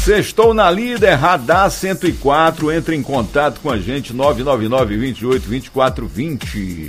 Sextou na Líder, Radar 104. Entre em contato com a gente, 999-28-2420.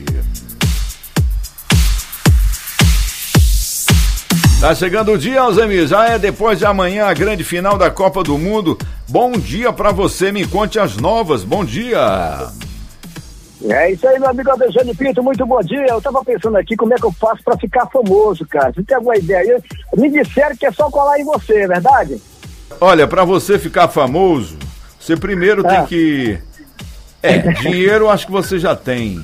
Tá chegando o dia, Alzemir. Já é depois de amanhã a grande final da Copa do Mundo. Bom dia pra você, me conte as novas. Bom dia. É isso aí, meu amigo Alexandre Pinto, muito bom dia. Eu tava pensando aqui como é que eu faço pra ficar famoso, cara. Você tem alguma ideia aí? Me disseram que é só colar em você, é verdade? Olha, pra você ficar famoso, você primeiro tem que... dinheiro acho que você já tem.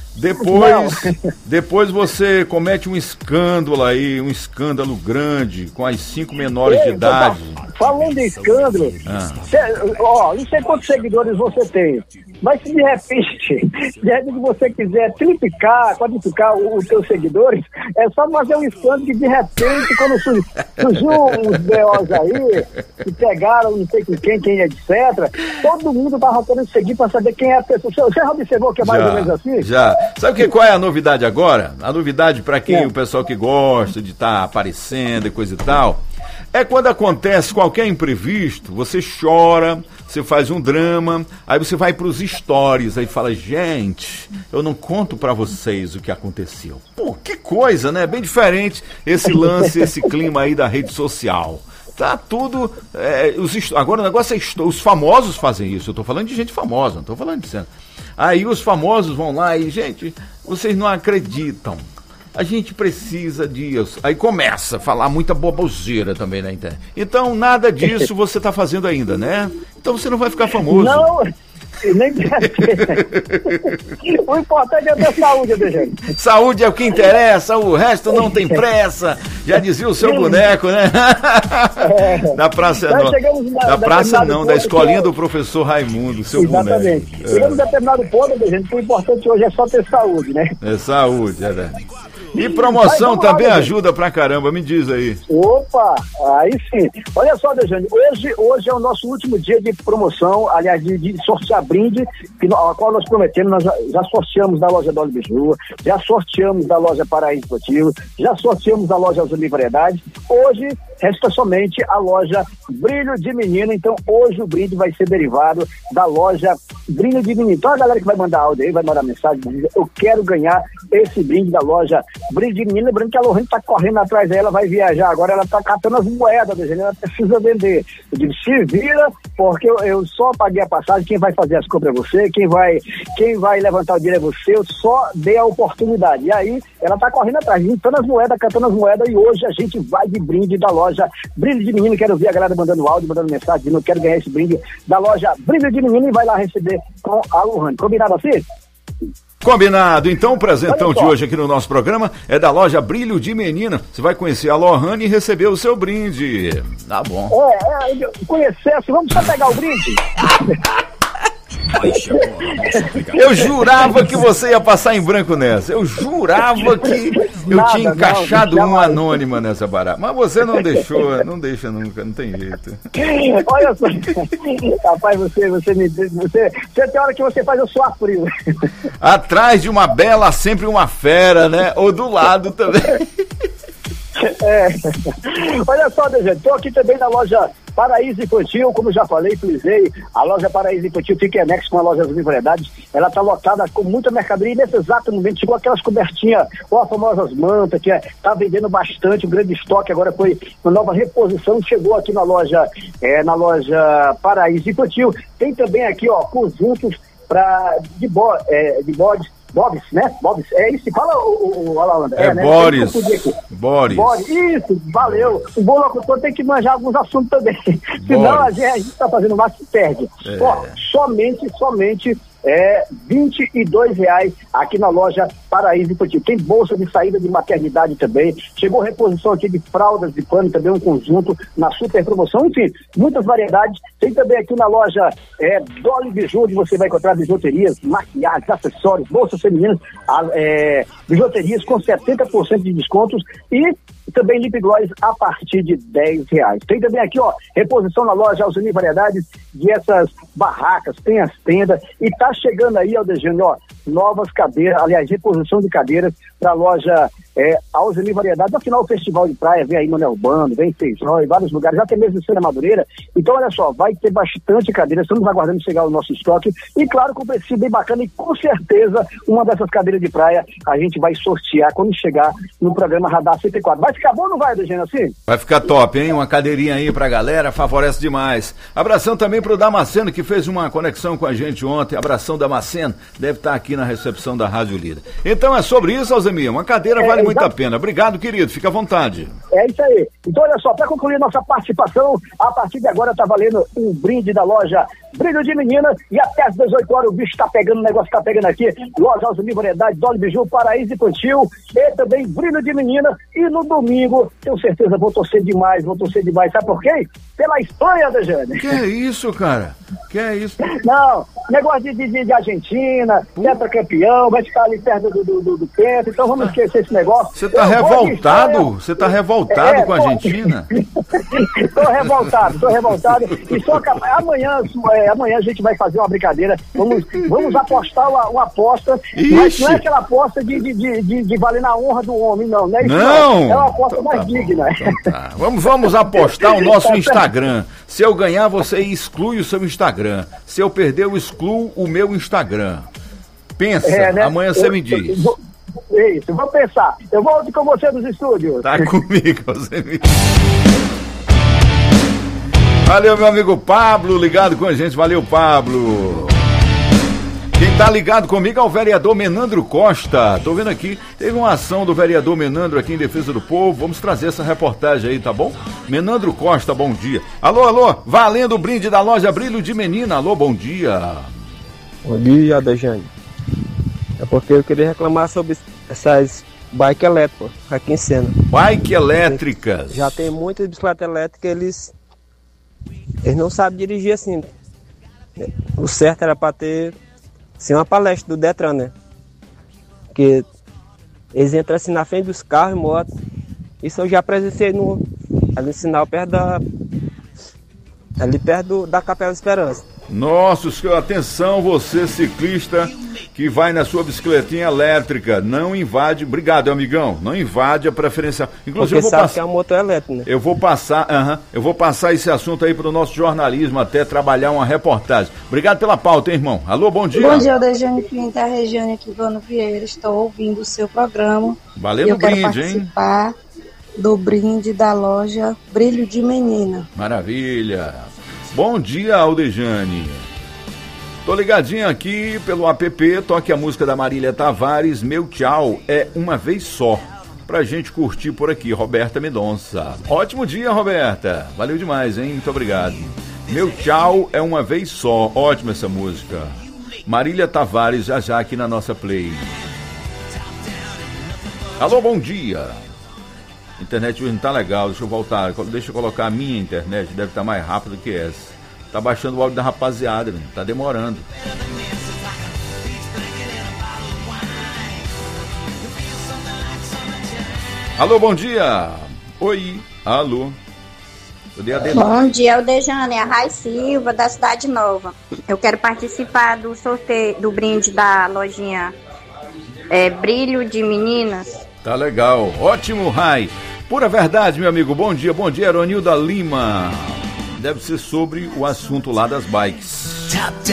Depois você comete um escândalo aí, um escândalo grande, com as 5 menores de idade. Falando em escândalo, não sei quantos seguidores você tem, mas se de repente você quiser triplicar, quadruplicar os seus seguidores, é só fazer um escândalo que de repente, quando surgiu uns B.O.s aí, que pegaram não sei com quem, etc., todo mundo tava querendo seguir para saber quem é a pessoa. Você já observou que é mais ou menos assim? Já. Sabe qual é a novidade agora? A novidade para quem, o pessoal que gosta de estar aparecendo e coisa e tal, é quando acontece qualquer imprevisto, você chora, você faz um drama, aí você vai pros stories, aí fala, gente, eu não conto pra vocês o que aconteceu. Pô, que coisa, né? Bem diferente esse lance, esse clima aí da rede social. Tá tudo... agora o negócio é... Os famosos fazem isso, eu tô falando de gente famosa, não tô falando de cena. Aí os famosos vão lá e, gente, vocês não acreditam. A gente precisa disso. Aí começa a falar muita boboseira também na internet. Então, nada disso você está fazendo ainda, né? Então você não vai ficar famoso. Não, nem o importante é ter saúde, Adriano. Saúde é o que interessa, o resto não tem pressa. Já dizia o seu boneco, né? Da praça não. Da praça não, da escolinha do professor Raimundo, seu boneco. Exatamente. Chegamos a determinado ponto, Adriano, que o importante hoje é só ter saúde, né? É saúde, é verdade. E promoção também ajuda pra caramba, me diz aí. Opa, aí sim. Olha só, Dejane, hoje é o nosso último dia de promoção, aliás, de sortear brinde, a qual nós prometemos, nós já sorteamos da loja Dolly Biju, já sorteamos da loja Paraíso Esportivo, já sorteamos da loja Azul Variedade. Hoje resta somente a loja Brilho de Menino, então hoje o brinde vai ser derivado da loja Brilho de Menino. Então a galera que vai mandar áudio aí, vai mandar mensagem, diz, eu quero ganhar esse brinde da loja Brilho de Menino. Lembrando que a Lohane tá correndo atrás dela, vai viajar, agora ela tá catando as moedas, ela precisa vender. Eu digo, se vira, porque eu só paguei a passagem, quem vai fazer as compras é você, quem vai levantar o dinheiro é você, eu só dei a oportunidade. E aí, ela tá correndo atrás, juntando as moedas, catando as moedas, e hoje a gente vai de brinde da loja Brilho de Menino. Quero ver a galera mandando áudio, mandando mensagem, dizendo, eu quero ganhar esse brinde da loja Brilho de Menino, e vai lá receber com a Lohane. Combinado assim? Combinado. Então o presentão de hoje aqui no nosso programa é da loja Brilho de Menina. Você vai conhecer a Lohane e receber o seu brinde. Tá bom. Conhecer, vamos só pegar o brinde? Eu jurava que você ia passar em branco nessa. Eu jurava que eu tinha encaixado uma anônima nessa barata. Mas você não deixou, não deixa nunca, não tem jeito. Olha só, rapaz, você tem hora que você faz eu suar frio. Atrás de uma bela, sempre uma fera, né? Ou do lado também. Olha só, Dejane, estou aqui também na loja Paraíso Infantil, como já falei, frisei, a loja Paraíso Infantil fica em anexo com a loja Azul Variedade, ela está lotada com muita mercadoria, e nesse exato momento chegou aquelas cobertinhas, ou as famosas mantas, que está vendendo bastante, um grande estoque, agora foi uma nova reposição, chegou aqui na loja Paraíso Infantil. Tem também aqui, conjuntos de bodes, Boris, né? Boris, é isso, fala o Alalanda. Né? Boris. Isso, valeu. O bom locutor tem que manjar alguns assuntos também. Senão a gente tá fazendo mais que perde. Somente R$22 aqui na loja Paraíso Infantil. Tem bolsa de saída de maternidade também. Chegou reposição aqui de fraldas de pano, também um conjunto na super promoção. Enfim, muitas variedades. Tem também aqui na loja Dolly Biju, onde você vai encontrar bijuterias, maquiagens, acessórios, bolsas femininas, bijuterias com 70% de descontos e também lip gloss a partir de R$10. Tem também aqui, reposição na loja Alzuni Variedades, de essas barracas, tem as tendas, e tá chegando aí, Aldejane, novas cadeiras, aliás, reposição de cadeiras para a loja Alzeni Variedades. Afinal, o Festival de Praia vem aí no Neubando, vem em Feijó, em vários lugares, até mesmo em Sena Madureira. Então, olha só, vai ter bastante cadeira, estamos aguardando chegar o nosso estoque. E claro, com um preço bem bacana e com certeza uma dessas cadeiras de praia a gente vai sortear quando chegar no programa Radar 104. Vai ficar bom ou não vai, Degênio, assim? Vai ficar top, hein? Uma cadeirinha aí pra galera, favorece demais. Abração também pro Damasceno, que fez uma conexão com a gente ontem. Abração, Damasceno, deve estar aqui na recepção da Rádio Líder. Então é sobre isso, Alzemir, uma cadeira vale muito a pena. Obrigado, querido, fica à vontade. É isso aí. Então, olha só, para concluir nossa participação, a partir de agora tá valendo um brinde da loja Brilho de Menina, e até às 18 horas o bicho tá pegando, o negócio tá pegando aqui. Loja Alzeni Variedades, Dolly Biju, Paraíso Infantil, e também Brilho de Menina. E no domingo, tenho certeza, vou torcer demais. Sabe por quê? Pela Espanha, Dejane. Que é isso, cara? Que é isso? Não, negócio de Argentina, tetracampeão, vai ficar ali perto do Penta, então vamos esquecer esse negócio. Você tá revoltado? Você tá revoltado com a Argentina? Tô revoltado. E só amanhã a gente vai fazer uma brincadeira. Vamos apostar uma aposta, mas não é aquela aposta de valer na honra do homem, não. Não é isso, não. É uma aposta mais digna. Então tá. Vamos apostar o nosso Instagram. Se eu ganhar, você exclui o seu Instagram. Se eu perder, eu excluo o meu Instagram. Pensa, né? Amanhã você me diz. Isso, vou pensar. Eu volto com você nos estúdios. Tá comigo, você me diz. Valeu, meu amigo Pablo, ligado com a gente. Valeu, Pablo. Quem tá ligado comigo é o vereador Menandro Costa. Tô vendo aqui, teve uma ação do vereador Menandro aqui em defesa do povo. Vamos trazer essa reportagem aí, tá bom? Menandro Costa, bom dia. Alô, valendo o brinde da loja Brilho de Menina. Alô, bom dia. Bom dia, Dejane. É porque eu queria reclamar sobre essas bike elétricas aqui em Sena. Bike elétricas. Já tem muitas bicicletas elétricas, eles não sabem dirigir assim. O certo era para ter assim, uma palestra do Detran, né? Porque eles entram assim na frente dos carros e motos. Isso eu já presenciei ali no sinal ali perto da Capela Esperança. Nossa, atenção, você ciclista que vai na sua bicicletinha elétrica, não invade, obrigado, amigão, não invade a preferencial. Inclusive, porque sabe que é um motor elétrico, né? Eu vou passar esse assunto aí para o nosso jornalismo, até trabalhar uma reportagem. Obrigado pela pauta, hein, irmão? Alô, bom dia. Bom dia, Dejane Pinto, a Regiane aqui, Ivano Vieira. Estou ouvindo o seu programa. Valeu o brinde, hein? Eu quero participar do brinde da loja Brilho de Menina. Maravilha. Bom dia, Aldejane. Tô ligadinho aqui pelo app, toque a música da Marília Tavares, Meu Tchau é uma vez só, pra gente curtir por aqui, Roberta Mendonça. Ótimo dia, Roberta, valeu demais, hein, muito obrigado. Meu Tchau é uma vez só, ótima essa música. Marília Tavares, já aqui na nossa play. Alô, bom dia. Internet hoje não tá legal, deixa eu voltar, deixa eu colocar a minha internet, deve estar mais rápido que essa. Tá baixando o áudio da rapaziada, tá demorando. Alô, bom dia. Oi, alô. Bom dia, Aldejane, a Rai Silva, da Cidade Nova. Eu quero participar do sorteio, do brinde da lojinha Brilho de Meninas. Tá legal, ótimo, Rai. Pura verdade, meu amigo, bom dia, Aronilda Lima. Deve ser sobre o assunto lá das bikes.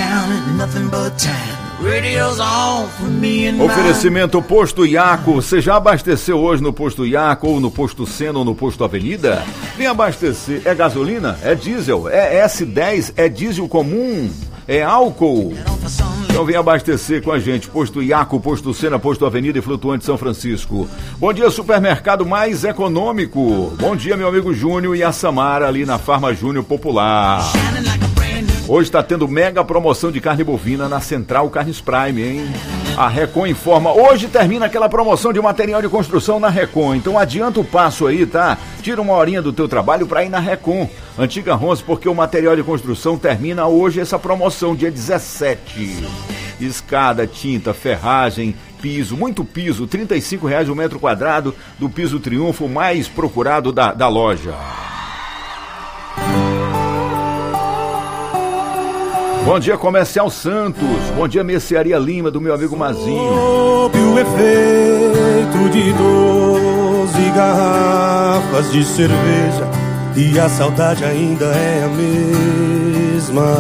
Oferecimento Posto Iaco. Você já abasteceu hoje no Posto Iaco, ou no Posto Sena, ou no Posto Avenida? Vem abastecer. É gasolina? É diesel? É S10? É diesel comum? É álcool? Então vem abastecer com a gente. Posto Iaco, Posto Sena, Posto Avenida e Flutuante São Francisco. Bom dia, supermercado mais econômico. Bom dia, meu amigo Júnior e a Samara ali na Farma Júnior Popular. Hoje está tendo mega promoção de carne bovina na Central Carnes Prime, hein? A Recon informa, hoje termina aquela promoção de material de construção na Recon, então adianta o passo aí, tá? Tira uma horinha do teu trabalho para ir na Recon, Antiga Ronce, porque o material de construção termina hoje essa promoção, dia 17. Escada, tinta, ferragem, piso, muito piso, R$35 o metro quadrado do piso Triunfo, mais procurado da loja. Bom dia, Comercial Santos. Bom dia, Mercearia Lima, do meu amigo Mazinho. Sob o efeito de 12 garrafas de cerveja, e a saudade ainda é a mesma.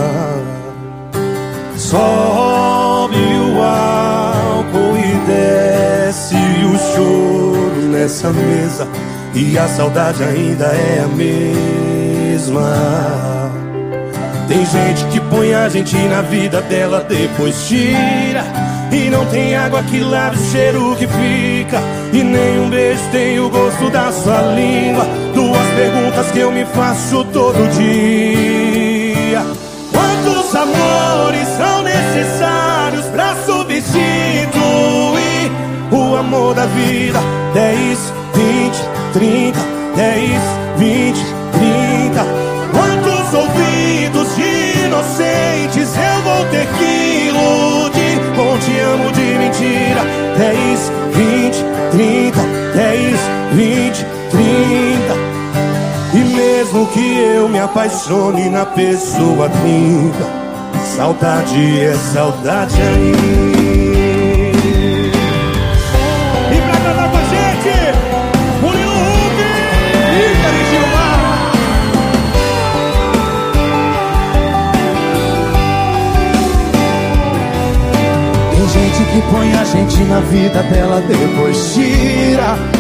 Sobe o álcool e desce o choro nessa mesa, e a saudade ainda é a mesma. Tem gente que põe a gente na vida dela, depois tira, e não tem água que lave o cheiro que fica, e nem um beijo tem o gosto da sua língua. Duas perguntas que eu me faço todo dia: quantos amores são necessários pra substituir o amor da vida? 10, 20, 30, 10, 20, 30. Quantos ouvidos de inocentes eu vou ter que iludir com te amo de mentira? 10, 20, 30, 10, 20, 30. E mesmo que eu me apaixone na pessoa 30, saudade é saudade ainda. E pra cantar com a gente, Murilo Huck e Cari Gilmar. Tem gente que põe a gente na vida dela, depois tira,